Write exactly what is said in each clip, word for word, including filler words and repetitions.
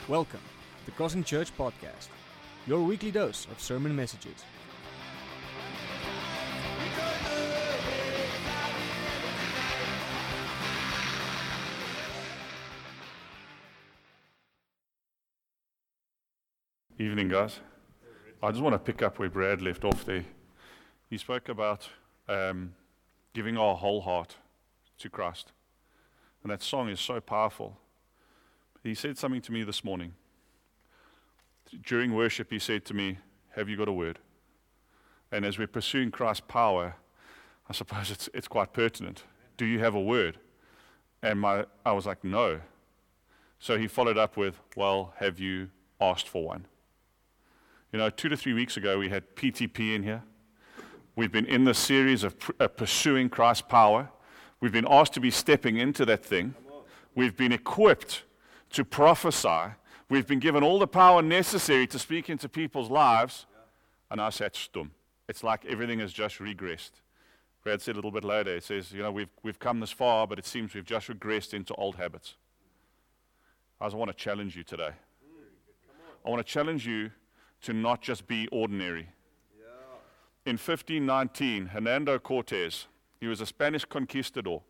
Welcome to the Crossing Church Podcast, your weekly dose of sermon messages. Evening, guys. I just want to pick up where Brad left off there. He spoke about um, giving our whole heart to Christ. And that song is so powerful. He said something to me this morning. During worship, he said to me, "Have you got a word?" And as we're pursuing Christ's power, I suppose it's it's quite pertinent. Do you have a word? And my I was like, no. So he followed up with, well, have you asked for one? You know, two to three weeks ago, we had P T P in here. We've been in this series of pr- uh, pursuing Christ's power. We've been asked to be stepping into that thing. We've been equipped to prophesy. We've been given all the power necessary to speak into people's lives. And I sat stum. It's like everything has just regressed. Brad said a little bit later, it says, you know, we've we've come this far, but it seems we've just regressed into old habits. I just want to challenge you today. I want to challenge you to not just be ordinary. In fifteen nineteen, Hernando Cortez, he was a Spanish conquistador.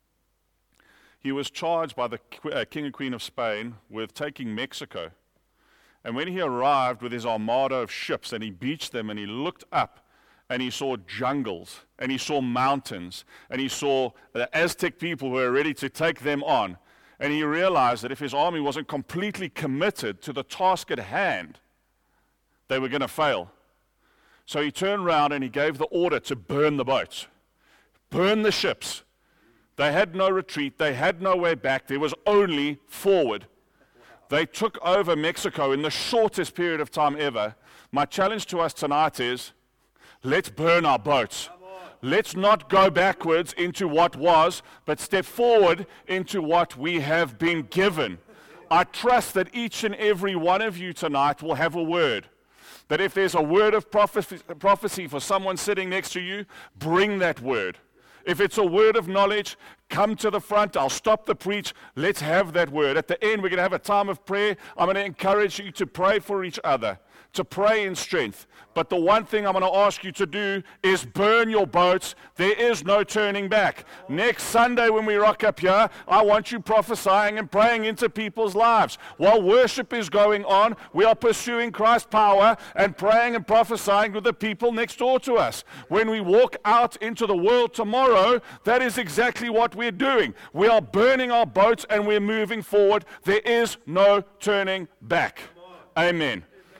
He was charged by the uh, King and Queen of Spain with taking Mexico. And when he arrived with his armada of ships and he beached them and he looked up and he saw jungles and he saw mountains and he saw the Aztec people who were ready to take them on. And he realized that if his army wasn't completely committed to the task at hand, they were going to fail. So he turned around and he gave the order to burn the boats, burn the ships. They had no retreat. They had no way back. There was only forward. They took over Mexico in the shortest period of time ever. My challenge to us tonight is, let's burn our boats. Let's not go backwards into what was, but step forward into what we have been given. I trust that each and every one of you tonight will have a word. That if there's a word of prophecy, prophecy for someone sitting next to you, bring that word. If it's a word of knowledge, come to the front. I'll stop the preach. Let's have that word. At the end, we're going to have a time of prayer. I'm going to encourage you to pray for each other, to pray in strength. But the one thing I'm going to ask you to do is burn your boats. There is no turning back. Next Sunday when we rock up here, I want you prophesying and praying into people's lives. While worship is going on, we are pursuing Christ's power and praying and prophesying with the people next door to us. When we walk out into the world tomorrow, that is exactly what we're doing. We are burning our boats and we're moving forward. There is no turning back. Amen.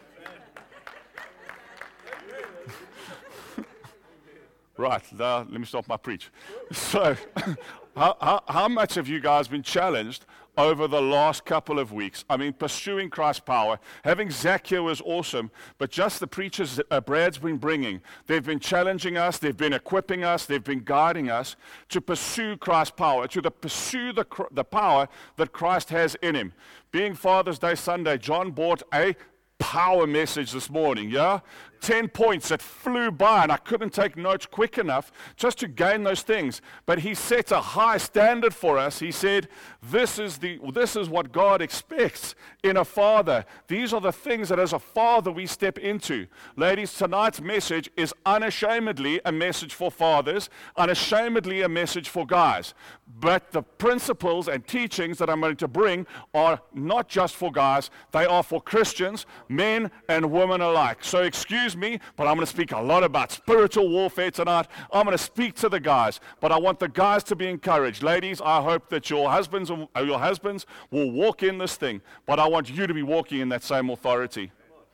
Right, now let me stop my preach. So, how, how, how much have you guys been challenged over the last couple of weeks? I mean, pursuing Christ's power. Having Zach here was awesome, but just the preachers that uh, Brad's been bringing, they've been challenging us, they've been equipping us, they've been guiding us to pursue Christ's power, to the, pursue the, the power that Christ has in him. Being Father's Day Sunday, John brought a power message this morning, yeah? Ten points that flew by, and I couldn't take notes quick enough just to gain those things. But he set a high standard for us. He said, this is the this is what God expects in a father. These are the things that as a father we step into. Ladies, tonight's message is unashamedly a message for fathers, unashamedly a message for guys. But the principles and teachings that I'm going to bring are not just for guys, they are for Christians, men and women alike. So excuse me, but I'm going to speak a lot about spiritual warfare tonight. I'm going to speak to the guys, but I want the guys to be encouraged. Ladies, I hope that your husbands or your husbands will walk in this thing, but I want you to be walking in that same authority.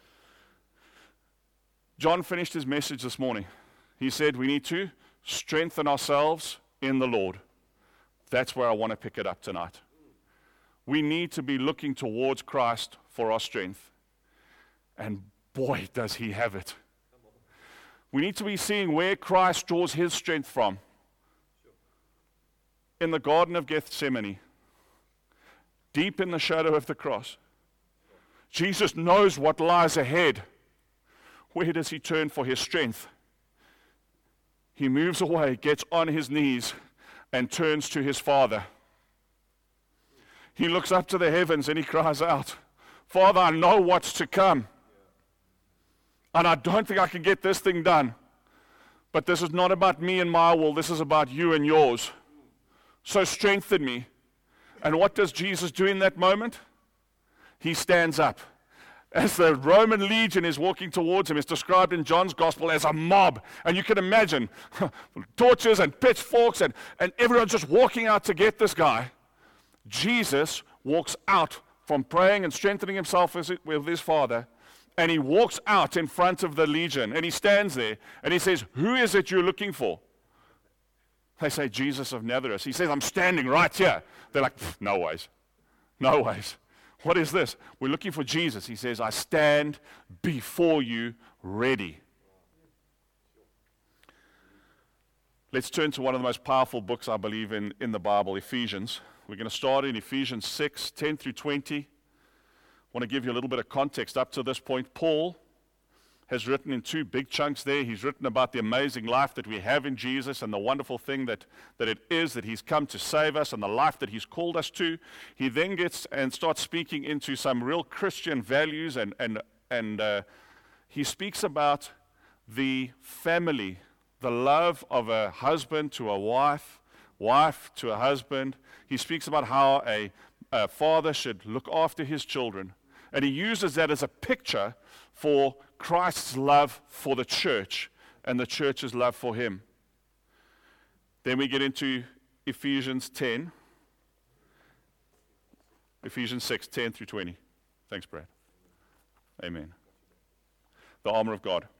John finished his message this morning. He said we need to strengthen ourselves in the Lord. That's where I want to pick it up tonight. We need to be looking towards Christ for our strength. And boy, does he have it. We need to be seeing where Christ draws his strength from. In the Garden of Gethsemane, deep in the shadow of the cross, Jesus knows what lies ahead. Where does he turn for his strength? He moves away, gets on his knees, and turns to his Father. He looks up to the heavens and he cries out, Father, I know what's to come. And I don't think I can get this thing done. But this is not about me and my will. This is about you and yours. So strengthen me. And what does Jesus do in that moment? He stands up. As the Roman legion is walking towards him, it's described in John's gospel as a mob. And you can imagine torches and pitchforks and, and everyone's just walking out to get this guy. Jesus walks out from praying and strengthening himself with his Father, and he walks out in front of the legion, and he stands there, and he says, who is it you're looking for? They say, Jesus of Nazareth. He says, I'm standing right here. They're like, no ways. No ways. What is this? We're looking for Jesus. He says, I stand before you ready. Let's turn to one of the most powerful books, I believe, in, in the Bible, Ephesians. We're going to start in Ephesians six, ten through twenty. I want to give you a little bit of context. Up to this point, Paul has written in two big chunks there. He's written about the amazing life that we have in Jesus and the wonderful thing that, that it is that he's come to save us and the life that he's called us to. He then gets and starts speaking into some real Christian values, and, and, and uh, he speaks about the family, the love of a husband to a wife, wife to a husband. He speaks about how a, a father should look after his children. And he uses that as a picture for Christ's love for the church and the church's love for him. Then we get into Ephesians ten. Ephesians six, ten through twenty. Thanks, Brad. Amen. The armor of God.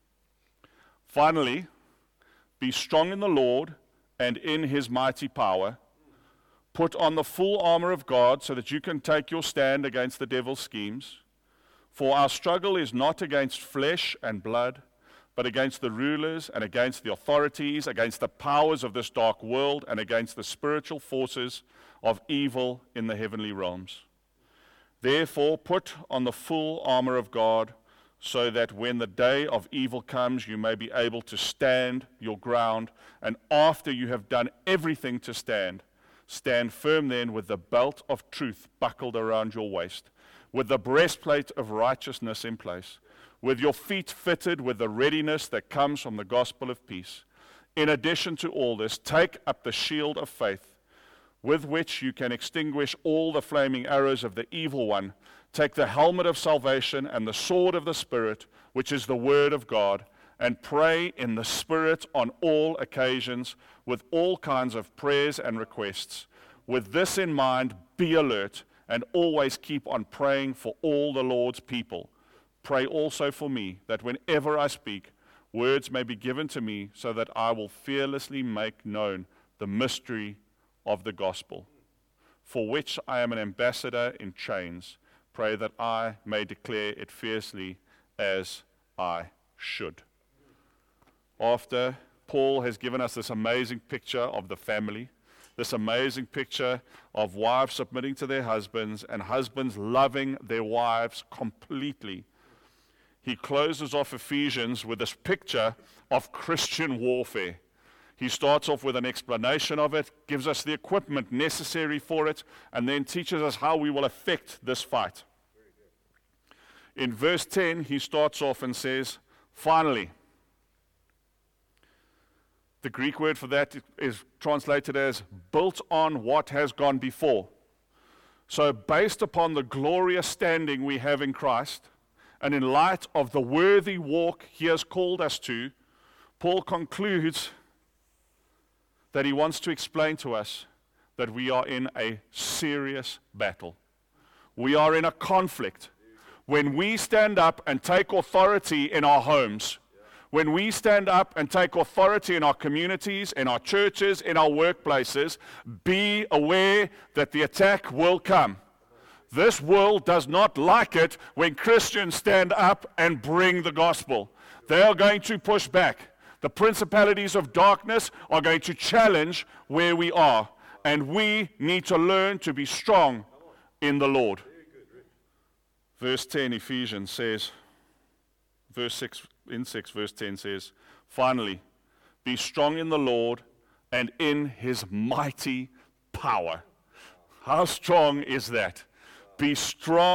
Finally, be strong in the Lord and in his mighty power. Put on the full armor of God so that you can take your stand against the devil's schemes. For our struggle is not against flesh and blood, but against the rulers and against the authorities, against the powers of this dark world, and against the spiritual forces of evil in the heavenly realms. Therefore, put on the full armor of God, so that when the day of evil comes, you may be able to stand your ground, and after you have done everything to stand, stand firm then with the belt of truth buckled around your waist, with the breastplate of righteousness in place, with your feet fitted with the readiness that comes from the gospel of peace. In addition to all this, take up the shield of faith, with which you can extinguish all the flaming arrows of the evil one. Take the helmet of salvation and the sword of the Spirit, which is the word of God, and pray in the Spirit on all occasions with all kinds of prayers and requests. With this in mind, be alert and always keep on praying for all the Lord's people. Pray also for me, that whenever I speak, words may be given to me, so that I will fearlessly make known the mystery of the gospel, for which I am an ambassador in chains. Pray that I may declare it fiercely as I should. After Paul has given us this amazing picture of the family, this amazing picture of wives submitting to their husbands and husbands loving their wives completely, he closes off Ephesians with this picture of Christian warfare. He starts off with an explanation of it, gives us the equipment necessary for it, and then teaches us how we will effect this fight. In verse ten, he starts off and says, finally. The Greek word for that is translated as built on what has gone before. So based upon the glorious standing we have in Christ, and in light of the worthy walk he has called us to, Paul concludes that he wants to explain to us that we are in a serious battle. We are in a conflict. When we stand up and take authority in our homes, when we stand up and take authority in our communities, in our churches, in our workplaces, be aware that the attack will come. This world does not like it when Christians stand up and bring the gospel. They are going to push back. The principalities of darkness are going to challenge where we are. And we need to learn to be strong in the Lord. Verse ten, Ephesians says, verse six, in six, verse ten says, finally, be strong in the Lord and in his mighty power. How strong is that? Be strong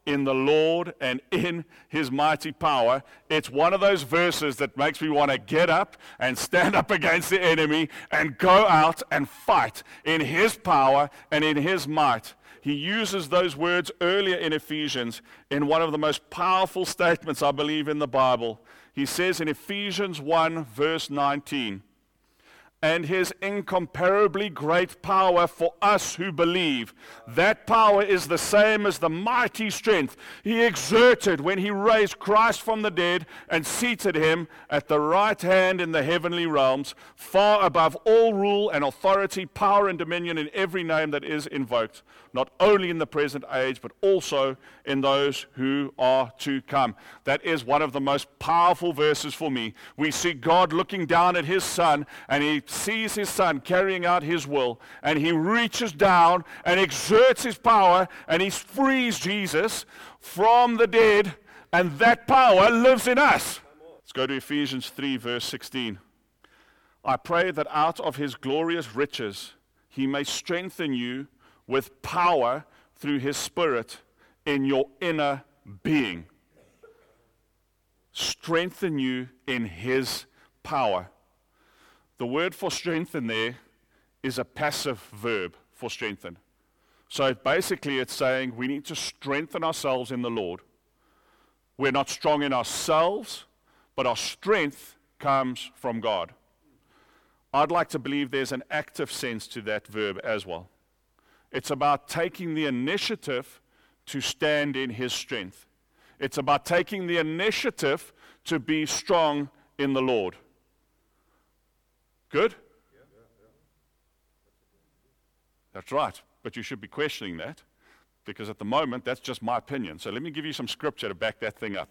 in the Lord and in his mighty power. It's one of those verses that makes me want to get up and stand up against the enemy and go out and fight in his power and in his might. He uses those words earlier in Ephesians in one of the most powerful statements, I believe, in the Bible. He says in Ephesians one, verse nineteen, and his incomparably great power for us who believe. That power is the same as the mighty strength he exerted when he raised Christ from the dead and seated him at the right hand in the heavenly realms, far above all rule and authority, power and dominion in every name that is invoked, not only in the present age, but also in those who are to come. That is one of the most powerful verses for me. We see God looking down at his Son, and he sees his Son carrying out his will, and he reaches down and exerts his power, and he frees Jesus from the dead, and that power lives in us. Let's go to Ephesians three, verse sixteen. I pray that out of his glorious riches he may strengthen you with power through his Spirit in your inner being. Strengthen you in his power. The word for strengthen there is a passive verb for strengthen. So basically it's saying we need to strengthen ourselves in the Lord. We're not strong in ourselves, but our strength comes from God. I'd like to believe there's an active sense to that verb as well. It's about taking the initiative to stand in his strength. It's about taking the initiative to be strong in the Lord. Good? That's right. But you should be questioning that, because at the moment, that's just my opinion. So let me give you some scripture to back that thing up.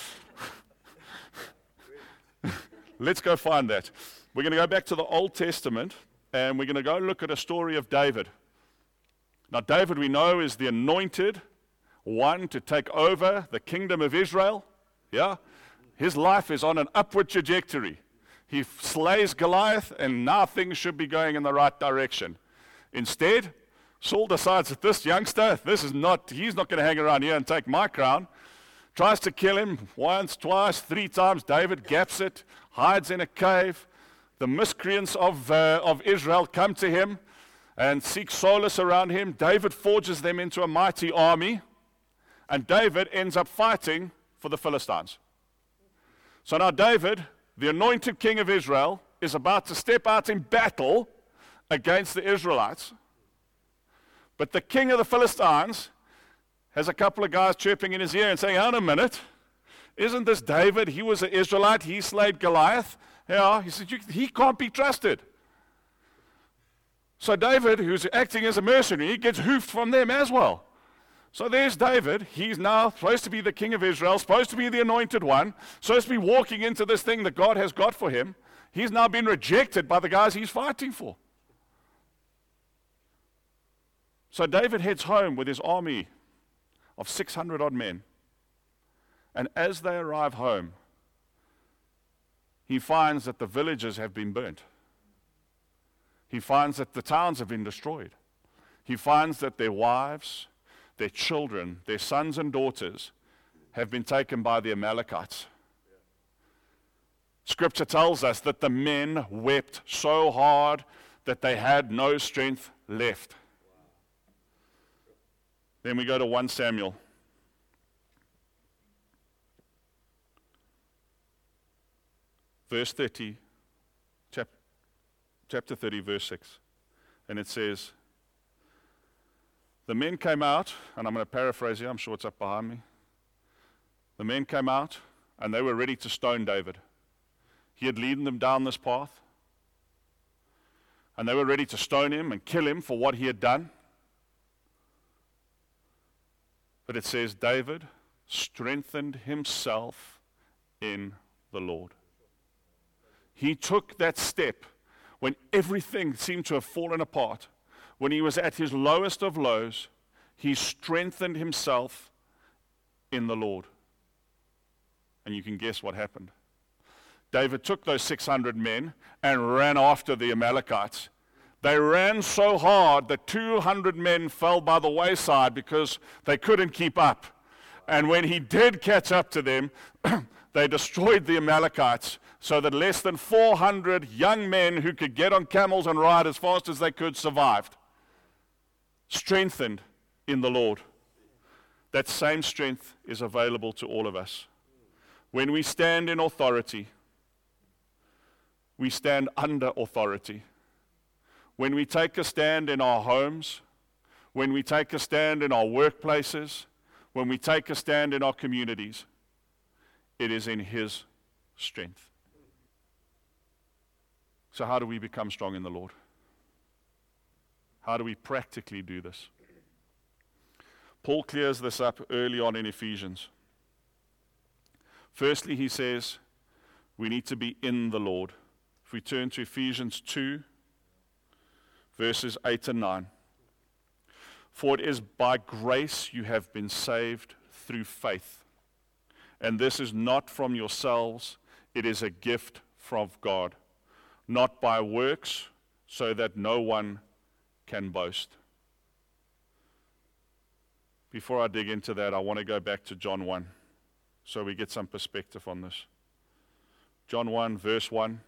Let's go find that. We're going to go back to the Old Testament, and we're going to go look at a story of David. Now, David, we know, is the anointed one to take over the kingdom of Israel. Yeah? His life is on an upward trajectory. He slays Goliath, and now things should be going in the right direction. Instead, Saul decides that this youngster, this is not, he's not going to hang around here and take my crown. Tries to kill him once, twice, three times. David gaps it, hides in a cave. The miscreants of, uh, of Israel come to him and seek solace around him. David forges them into a mighty army, and David ends up fighting for the Philistines. So now David, the anointed king of Israel, is about to step out in battle against the Israelites. But the king of the Philistines has a couple of guys chirping in his ear and saying, hold a minute, isn't this David? He was an Israelite, he slayed Goliath. Yeah, he said, he can't be trusted. So David, who's acting as a mercenary, gets hoofed from them as well. So there's David. He's now supposed to be the king of Israel, supposed to be the anointed one, supposed to be walking into this thing that God has got for him. He's now been rejected by the guys he's fighting for. So David heads home with his army of six hundred odd men. And as they arrive home, he finds that the villages have been burnt. He finds that the towns have been destroyed. He finds that their wives, their children, their sons and daughters have been taken by the Amalekites. Scripture tells us that the men wept so hard that they had no strength left. Then we go to First Samuel. Verse thirty, chap, chapter thirty, verse six. And it says, the men came out, and I'm going to paraphrase here, I'm sure it's up behind me. The men came out, and they were ready to stone David. He had led them down this path, and they were ready to stone him and kill him for what he had done. But it says, David strengthened himself in the Lord. He took that step when everything seemed to have fallen apart. When he was at his lowest of lows, he strengthened himself in the Lord. And you can guess what happened. David took those six hundred men and ran after the Amalekites. They ran so hard that two hundred men fell by the wayside because they couldn't keep up. And when he did catch up to them, they destroyed the Amalekites so that less than four hundred young men who could get on camels and ride as fast as they could survived. Strengthened in the Lord. That same strength is available to all of us. When we stand in authority, we stand under authority. When we take a stand in our homes, when we take a stand in our workplaces, when we take a stand in our communities, it is in His strength. So how do we become strong in the Lord? How do we practically do this? Paul clears this up early on in Ephesians. Firstly, he says we need to be in the Lord. If we turn to Ephesians two, verses eight and nine. For it is by grace you have been saved through faith. And this is not from yourselves, it is a gift from God, not by works, so that no one can boast. Before I dig into that, I want to go back to John one, so we get some perspective on this. John one, verse one.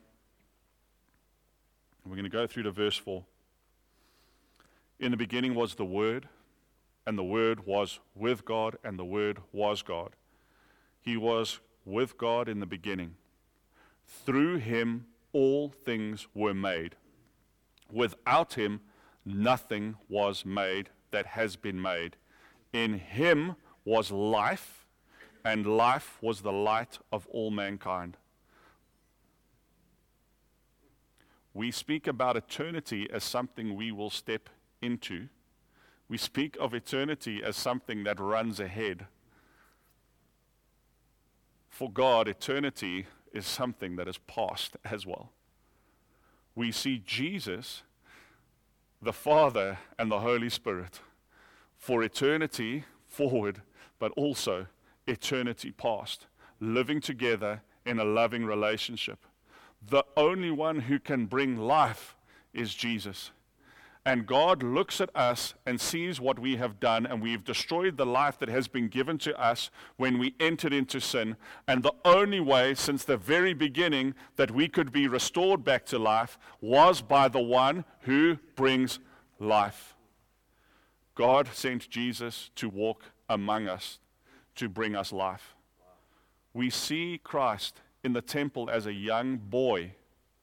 We're going to go through to verse four. In the beginning was the Word, and the Word was with God, and the Word was God. He was with God in the beginning. Through Him all things were made. Without Him nothing was made that has been made. In Him was life, and life was the light of all mankind. We speak about eternity as something we will step into. We speak of eternity as something that runs ahead. For God, eternity is something that is past as well. We see Jesus, the Father, and the Holy Spirit for eternity forward, but also eternity past, living together in a loving relationship. The only one who can bring life is Jesus. And God looks at us and sees what we have done, and we've destroyed the life that has been given to us when we entered into sin. And the only way since the very beginning that we could be restored back to life was by the one who brings life. God sent Jesus to walk among us, to bring us life. We see Christ in the temple as a young boy.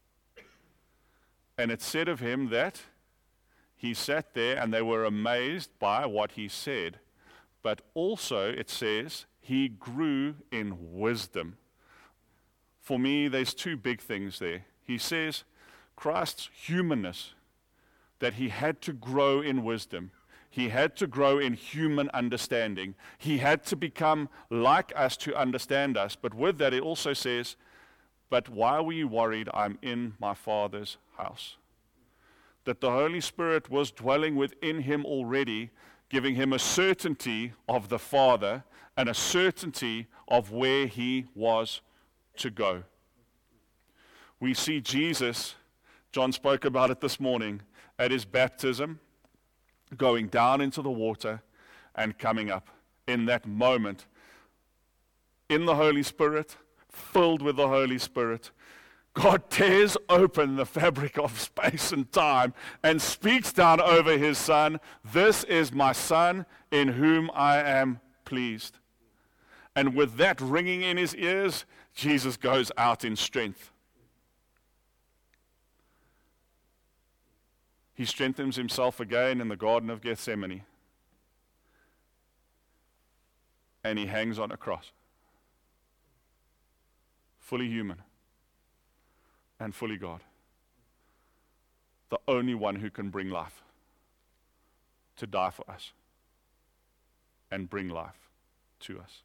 And it said of him that he sat there and they were amazed by what he said. But also it says he grew in wisdom. For me, there's two big things there. He says Christ's humanness, that he had to grow in wisdom. He had to grow in human understanding. He had to become like us to understand us. But with that, it also says, but why were you worried? I'm in my Father's house. That the Holy Spirit was dwelling within him already, giving him a certainty of the Father and a certainty of where he was to go. We see Jesus, John spoke about it this morning, at his baptism, going down into the water and coming up. In that moment, in the Holy Spirit, filled with the Holy Spirit, God tears open the fabric of space and time and speaks down over his Son, this is my Son in whom I am pleased. And with that ringing in his ears, Jesus goes out in strength. He strengthens himself again in the Garden of Gethsemane. And he hangs on a cross. Fully human and fully God. The only one who can bring life, to die for us and bring life to us.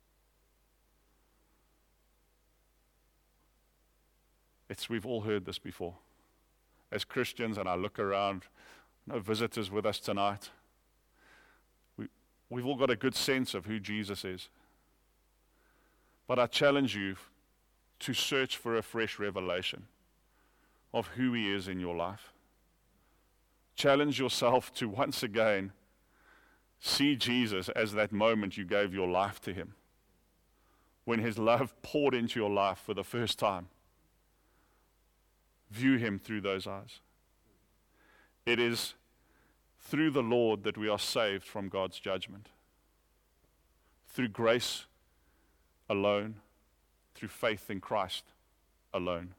It's, we've all heard this before. As Christians, and I look around, no visitors with us tonight, we, we've all got a good sense of who Jesus is. But I challenge you to search for a fresh revelation of who he is in your life. Challenge yourself to once again See Jesus as that moment you gave your life to him, when his love poured into your life for the first time. View him through those eyes. It is through the Lord that we are saved from God's judgment. Through grace alone, through faith in Christ alone.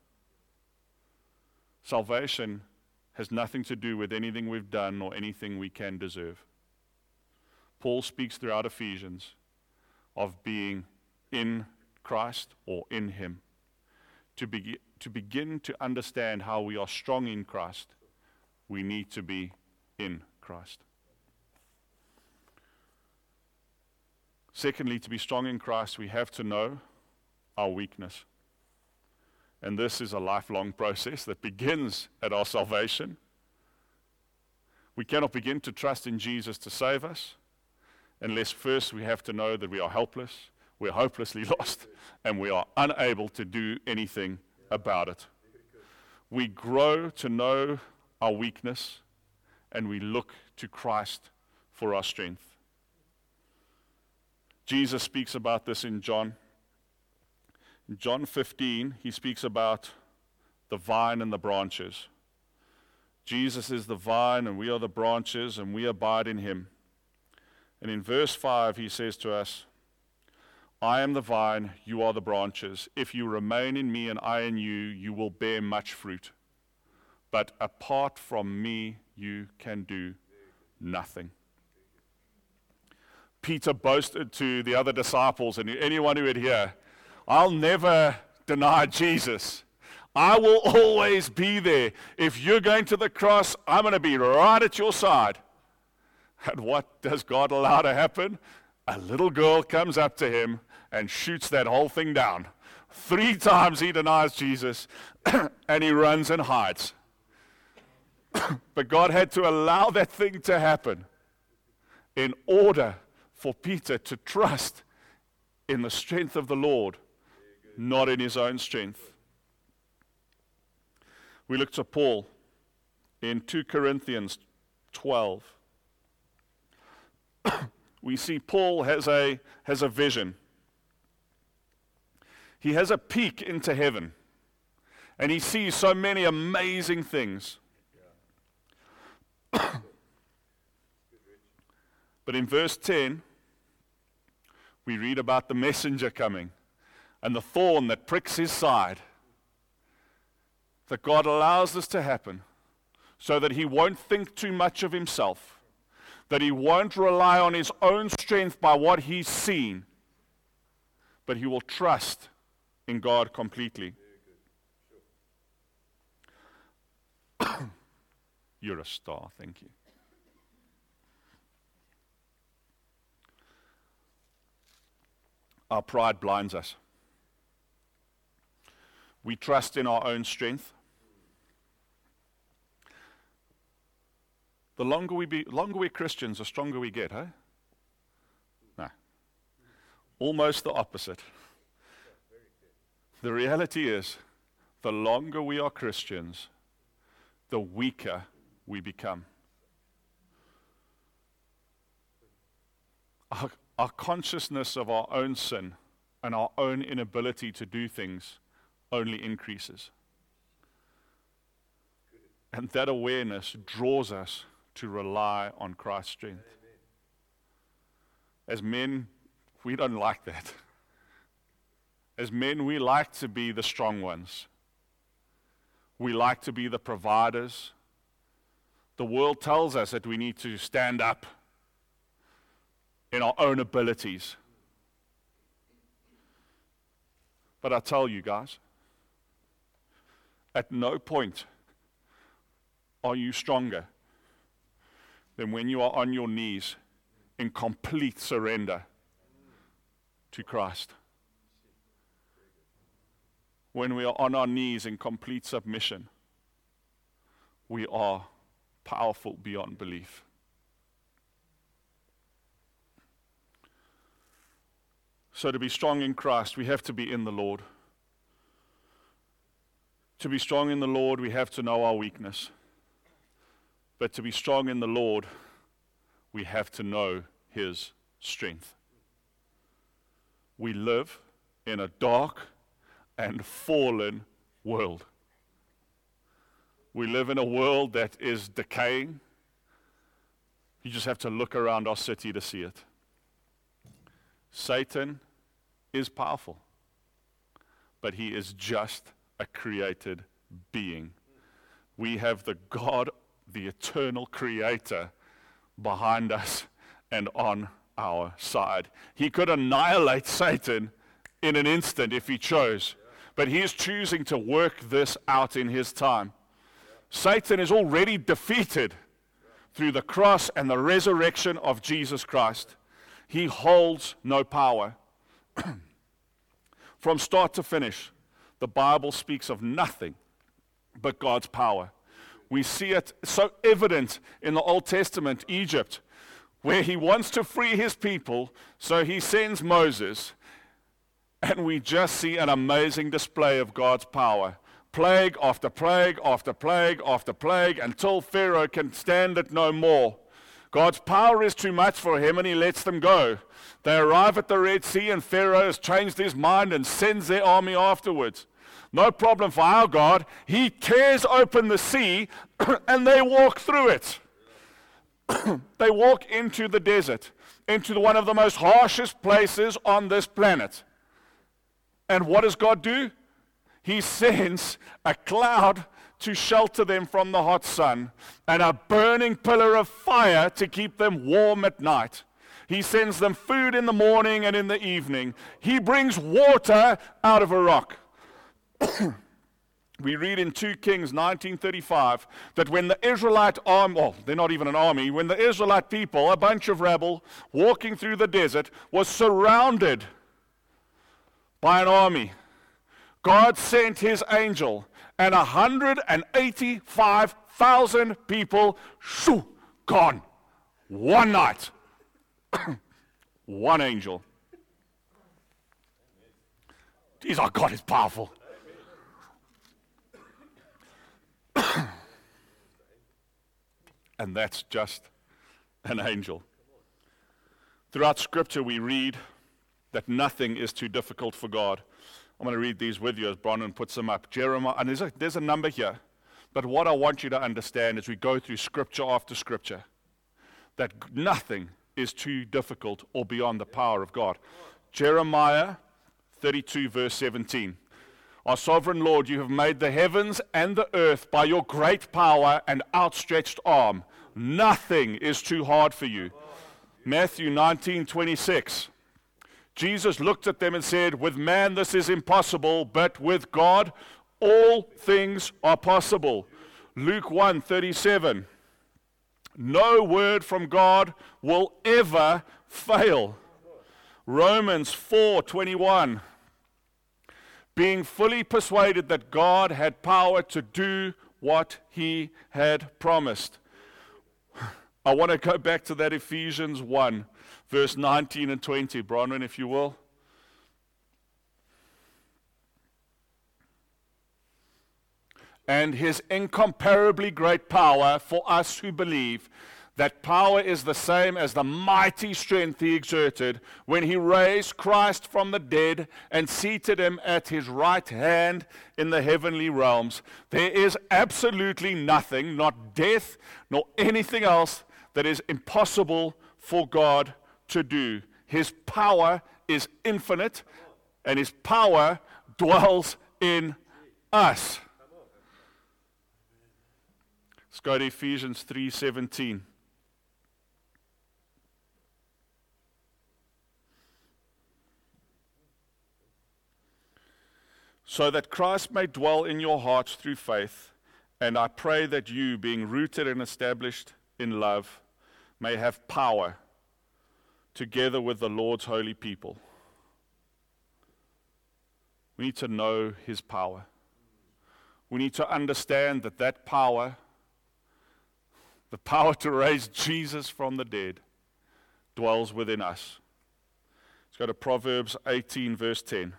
Salvation has nothing to do with anything we've done or anything we can deserve. Paul speaks throughout Ephesians of being in Christ or in him. To, be, to begin to understand how we are strong in Christ, we need to be in Christ. Secondly, to be strong in Christ, we have to know our weakness. And this is a lifelong process that begins at our salvation. We cannot begin to trust in Jesus to save us unless first we have to know that we are helpless, we're hopelessly lost, and we are unable to do anything about it. We grow to know our weakness, and we look to Christ for our strength. Jesus speaks about this in John. In John fifteen, he speaks about the vine and the branches. Jesus is the vine, and we are the branches, and we abide in him. And in verse five, he says to us, I am the vine, you are the branches. If you remain in me and I in you, you will bear much fruit. But apart from me, you can do nothing. Peter boasted to the other disciples and anyone who would hear, I'll never deny Jesus. I will always be there. If you're going to the cross, I'm going to be right at your side. And what does God allow to happen? A little girl comes up to him and shoots that whole thing down. Three times he denies Jesus, and he runs and hides. But God had to allow that thing to happen in order for Peter to trust in the strength of the Lord, not in his own strength. We look to Paul in two Corinthians twelve. We see Paul has a, has a vision. He has a peek into heaven, and he sees so many amazing things. But in verse ten, we read about the messenger coming and the thorn that pricks his side. That God allows this to happen so that he won't think too much of himself, that he won't rely on his own strength by what he's seen, but he will trust in God completely. You're a star, thank you. Our pride blinds us. We trust in our own strength. The longer we be, longer we're Christians, the stronger we get, huh? No. Almost the opposite. The reality is, the longer we are Christians, the weaker we become. Our, our consciousness of our own sin and our own inability to do things only increases. And that awareness draws us to rely on Christ's strength. As men, we don't like that. As men, we like to be the strong ones. We like to be the providers. The world tells us that we need to stand up in our own abilities. But I tell you guys, at no point are you stronger than when you are on your knees in complete surrender to Christ. When we are on our knees in complete submission, we are powerful beyond belief. So to be strong in Christ, we have to be in the Lord. To be strong in the Lord, we have to know our weakness. But to be strong in the Lord, we we have to know his strength. We live in a dark and fallen world. We live in a world that is decaying. You just have to look around our city to see it. Satan is powerful, but he is just a created being. We have the God, the eternal creator, behind us and on our side. He could annihilate Satan in an instant if he chose, but he is choosing to work this out in his time. Satan is already defeated through the cross and the resurrection of Jesus Christ. He holds no power. From start to finish, the Bible speaks of nothing but God's power. We see it so evident in the Old Testament, Egypt, where he wants to free his people, so he sends Moses, and we just see an amazing display of God's power. Plague after plague after plague after plague until Pharaoh can stand it no more. God's power is too much for him and he lets them go. They arrive at the Red Sea and Pharaoh has changed his mind and sends their army afterwards. No problem for our God. He tears open the sea and they walk through it. They walk into the desert, into the, one of the most harshest places on this planet. And what does God do? He sends a cloud to shelter them from the hot sun and a burning pillar of fire to keep them warm at night. He sends them food in the morning and in the evening. He brings water out of a rock. We read in Second Kings nineteen thirty-five that when the Israelite army, well, they're not even an army, when the Israelite people, a bunch of rabble, walking through the desert, was surrounded by an army, God sent his angel, and one hundred eighty-five thousand people, shoo, gone. One night. One angel. Jeez, our God is powerful. And that's just an angel. Throughout Scripture we read that nothing is too difficult for God. I'm going to read these with you as Bronwyn puts them up. Jeremiah, and there's a, there's a number here. But what I want you to understand as we go through Scripture after Scripture, that nothing is too difficult or beyond the power of God. Jeremiah thirty-two, verse seventeen. Our sovereign Lord, you have made the heavens and the earth by your great power and outstretched arm. Nothing is too hard for you. Matthew nineteen twenty-six. Jesus looked at them and said, with man this is impossible, but with God all things are possible. Luke one thirty-seven. No word from God will ever fail. Romans four twenty-one. Being fully persuaded that God had power to do what he had promised. I want to go back to that Ephesians one, verse nineteen and twenty. Bronwyn, if you will. And his incomparably great power for us who believe. That power is the same as the mighty strength he exerted when he raised Christ from the dead and seated him at his right hand in the heavenly realms. There is absolutely nothing, not death, nor anything else, that is impossible for God to do. His power is infinite, and his power dwells in us. Let's go to Ephesians three seventeen. So that Christ may dwell in your hearts through faith, and I pray that you, being rooted and established in love, may have power together with the Lord's holy people. We need to know his power. We need to understand that that power, the power to raise Jesus from the dead, dwells within us. Let's go to Proverbs eighteen, verse ten.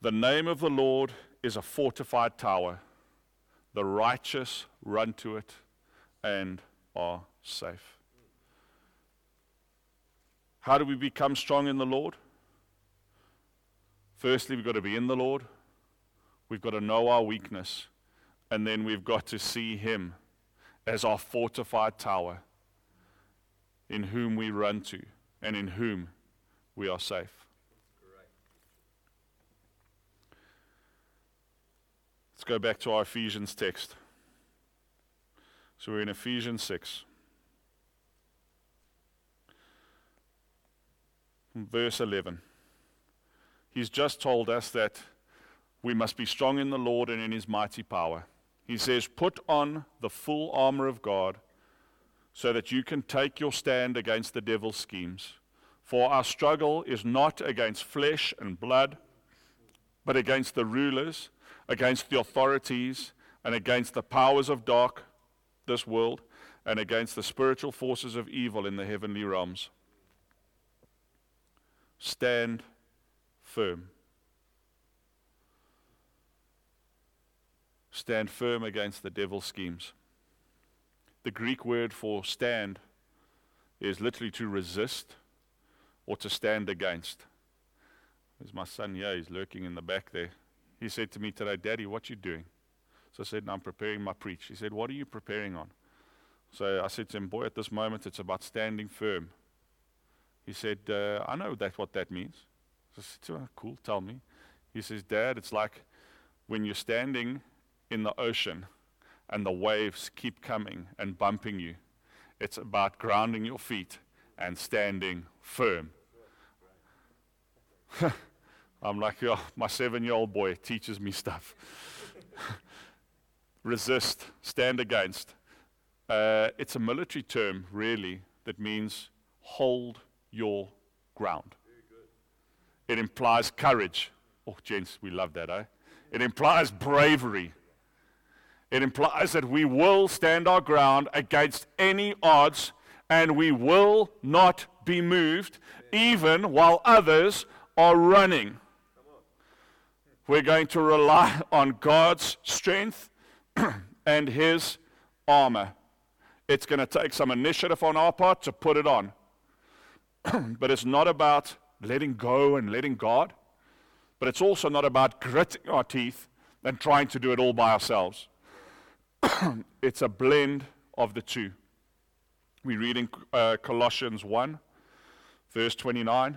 The name of the Lord is a fortified tower. The righteous run to it and are safe. How do we become strong in the Lord? Firstly, we've got to be in the Lord. We've got to know our weakness. And then we've got to see Him as our fortified tower, in whom we run to and in whom we are safe. Let's go back to our Ephesians text. So we're in Ephesians six. Verse eleven. He's just told us that we must be strong in the Lord and in His mighty power. He says, put on the full armor of God so that you can take your stand against the devil's schemes. For our struggle is not against flesh and blood, but against the rulers, against the authorities, and against the powers of dark, this world, and against the spiritual forces of evil in the heavenly realms. Stand firm. Stand firm against the devil's schemes. The Greek word for stand is literally to resist or to stand against. There's my son here, he's lurking in the back there. He said to me today, Daddy, what you doing? So I said, no, I'm preparing my preach. He said, what are you preparing on? So I said to him, boy, at this moment it's about standing firm. He said, uh, I know that what that means. So I said, oh, cool, tell me. He says, Dad, it's like when you're standing in the ocean and the waves keep coming and bumping you. It's about grounding your feet and standing firm. I'm like, oh, my seven-year-old boy teaches me stuff. Resist, stand against. Uh, it's a military term, really, that means hold your ground. It implies courage. Oh, gents, we love that, eh? It implies bravery. It implies that we will stand our ground against any odds, and we will not be moved, even while others are running. We're going to rely on God's strength and His armor. It's going to take some initiative on our part to put it on. But it's not about letting go and letting God. But it's also not about gritting our teeth and trying to do it all by ourselves. It's a blend of the two. We read in uh, Colossians one, verse twenty-nine.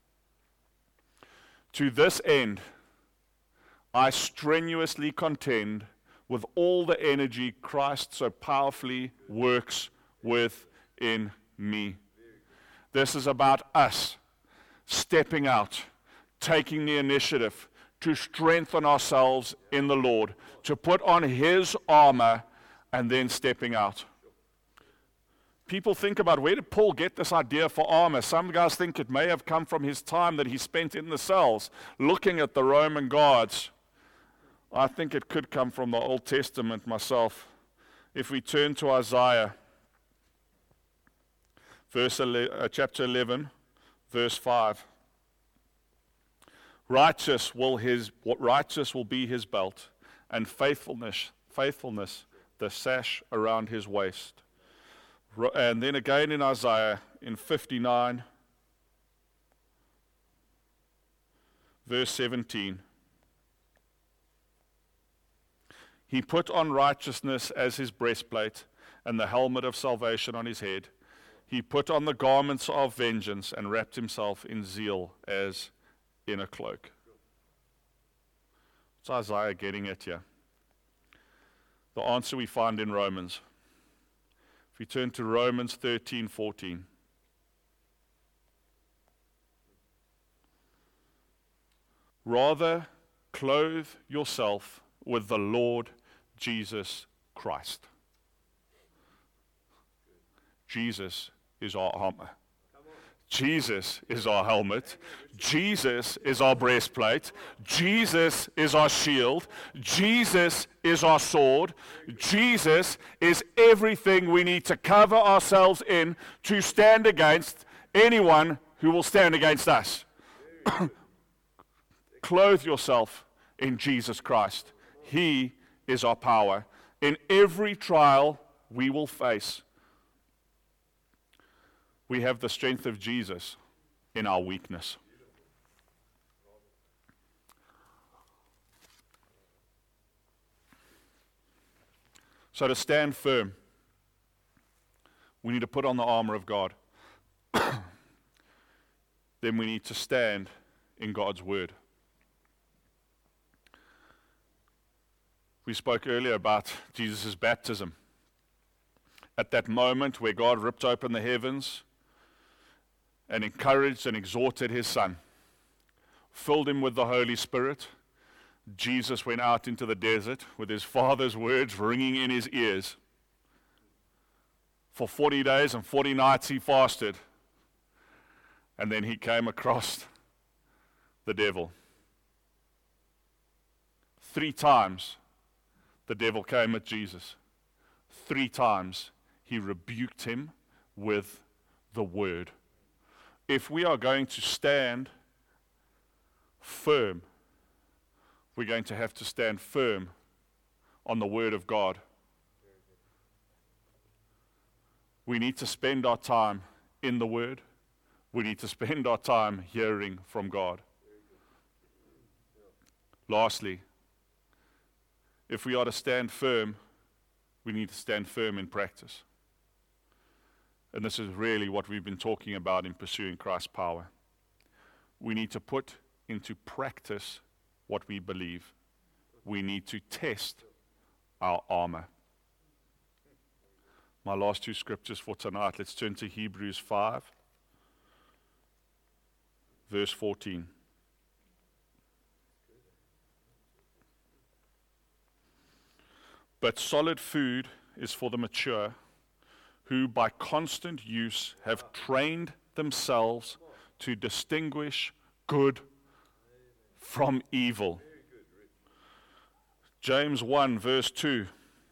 To this end, I strenuously contend with all the energy Christ so powerfully works within me. This is about us stepping out, taking the initiative to strengthen ourselves in the Lord, to put on His armor, and then stepping out. People think about, where did Paul get this idea for armor? Some guys think it may have come from his time that he spent in the cells, looking at the Roman guards. I think it could come from the Old Testament myself. If we turn to Isaiah, verse ele- uh, chapter eleven, verse five. Righteous will his what righteous will be his belt, and faithfulness, faithfulness, the sash around his waist. And then again in Isaiah, in fifty-nine, verse seventeen. He put on righteousness as his breastplate, and the helmet of salvation on his head. He put on the garments of vengeance, and wrapped himself in zeal as in a cloak. What's Isaiah getting at here? The answer we find in Romans. If we turn to Romans thirteen fourteen. Rather, clothe yourself with the Lord Jesus Christ. Jesus is our armor. Jesus is our helmet. Jesus is our breastplate. Jesus is our shield. Jesus is our sword. Jesus is everything we need to cover ourselves in to stand against anyone who will stand against us. clothe yourself in Jesus Christ. He is our power. In every trial we will face, we have the strength of Jesus in our weakness. So to stand firm, we need to put on the armor of God. Then we need to stand in God's word. We spoke earlier about Jesus' baptism. At that moment where God ripped open the heavens and encouraged and exhorted his Son, filled him with the Holy Spirit, Jesus went out into the desert with his Father's words ringing in his ears. For forty days and forty nights he fasted. And then he came across the devil. Three times the devil came at Jesus. Three times he rebuked him with the word. If we are going to stand firm, we're going to have to stand firm on the word of God. We need to spend our time in the word. We need to spend our time hearing from God. Lastly, if we are to stand firm, we need to stand firm in practice. And this is really what we've been talking about in pursuing Christ's power. We need to put into practice what we believe. We need to test our armor. My last two scriptures for tonight, let's turn to Hebrews five, verse fourteen. But solid food is for the mature, who by constant use have trained themselves to distinguish good from evil. James one, verse two.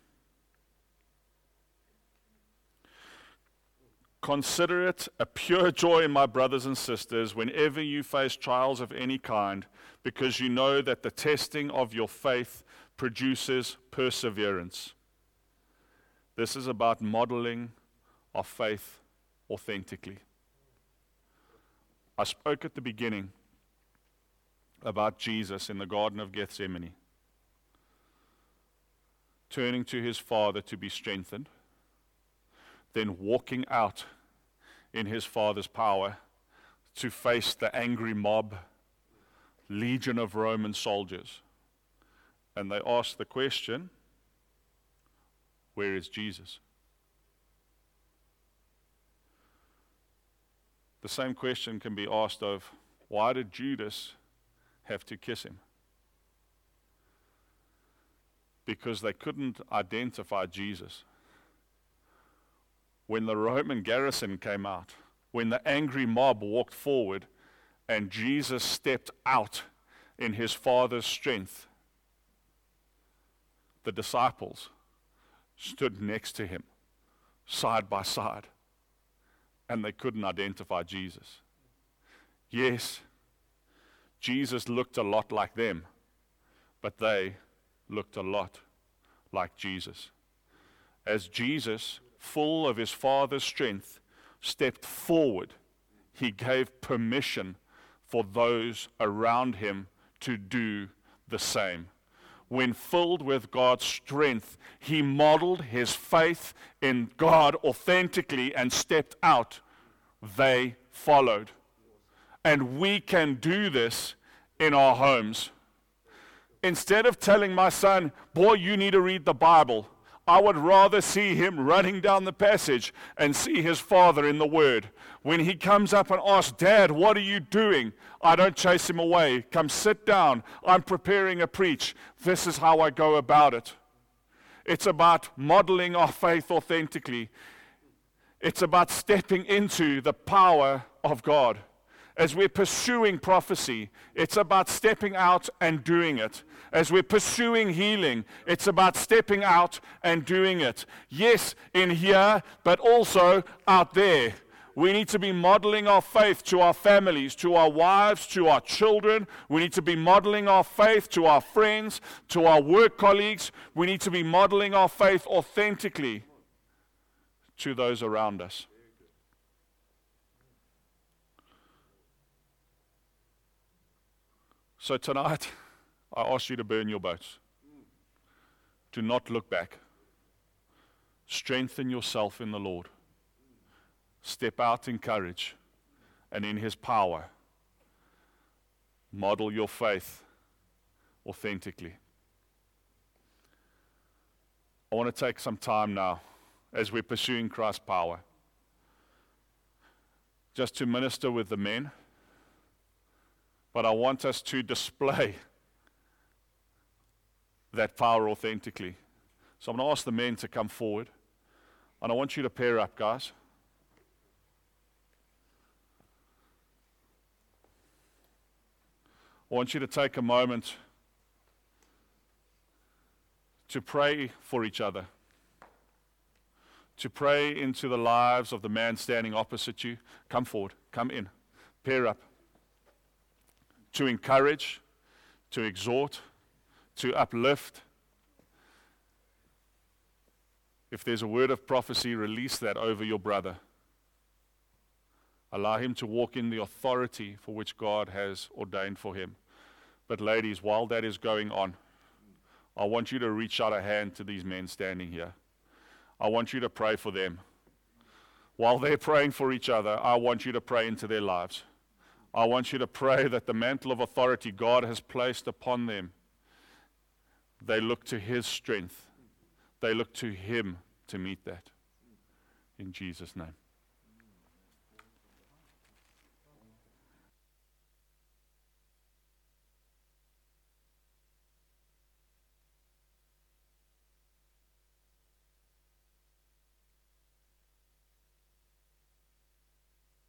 Consider it a pure joy, my brothers and sisters, whenever you face trials of any kind, because you know that the testing of your faith produces perseverance. This is about modeling our faith authentically. I spoke at the beginning about Jesus in the Garden of Gethsemane, turning to his Father to be strengthened, then walking out in his Father's power to face the angry mob, legion of Roman soldiers. And they asked the question, where is Jesus? The same question can be asked of, why did Judas have to kiss him? Because they couldn't identify Jesus. When the Roman garrison came out, when the angry mob walked forward, and Jesus stepped out in his Father's strength, the disciples stood next to him, side by side, and they couldn't identify Jesus. Yes, Jesus looked a lot like them, but they looked a lot like Jesus. As Jesus, full of his Father's strength, stepped forward, he gave permission for those around him to do the same. When filled with God's strength, he modeled his faith in God authentically and stepped out. They followed. And we can do this in our homes. Instead of telling my son, boy, you need to read the Bible, I would rather see him running down the passage and see his father in the Word. When he comes up and asks, Dad, what are you doing? I don't chase him away. Come sit down. I'm preparing a preach. This is how I go about it. It's about modeling our faith authentically. It's about stepping into the power of God. As we're pursuing prophecy, it's about stepping out and doing it. As we're pursuing healing, it's about stepping out and doing it. Yes, in here, but also out there. We need to be modeling our faith to our families, to our wives, to our children. We need to be modeling our faith to our friends, to our work colleagues. We need to be modeling our faith authentically to those around us. So tonight, I ask you to burn your boats. Do not look back. Strengthen yourself in the Lord. Step out in courage and in His power. Model your faith authentically. I want to take some time now as we're pursuing Christ's power, just to minister with the men, but I want us to display that power authentically. So I'm going to ask the men to come forward, and I want you to pair up, guys. I want you to take a moment to pray for each other, to pray into the lives of the man standing opposite you. Come forward, come in, pair up, to encourage, to exhort, to uplift. If there's a word of prophecy, release that over your brother. Allow him to walk in the authority for which God has ordained for him. But ladies, while that is going on, I want you to reach out a hand to these men standing here. I want you to pray for them. While they're praying for each other, I want you to pray into their lives. I want you to pray that the mantle of authority God has placed upon them, they look to His strength. They look to Him to meet that. In Jesus' name.